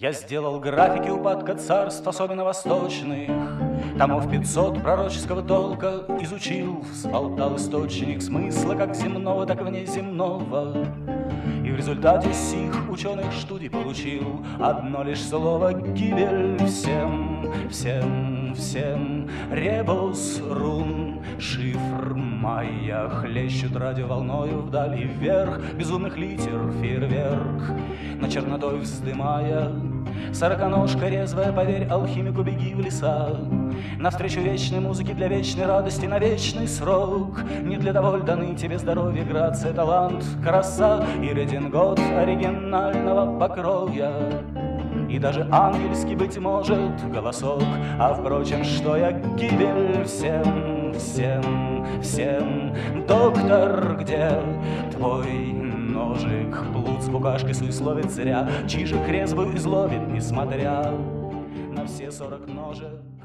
Я сделал графики упадка царств, особенно восточных. Томов 500 пророческого толка изучил, взболтал источник смысла как земного, так и внеземного. И в результате сих ученых студий получил одно лишь слово: гибель всем, всем, всем. Ребус, рун, шифр, майя хлещут радиоволною вдаль и вверх безумных литер фейерверк. Но чернотой вздымая, сороконожка резвая, поверь алхимику, беги в леса. Навстречу вечной музыке для вечной радости на вечный срок. Не для того ль даны тебе здоровье, грация, талант, краса и редингот оригинального покроя. И даже ангельский, быть может, голосок. А впрочем, что я гибель всем, всем, всем. Доктор, где твой ножик? Плут с букашкой суесловит зря, чижик резвую изловит, несмотря на все 40 ножек.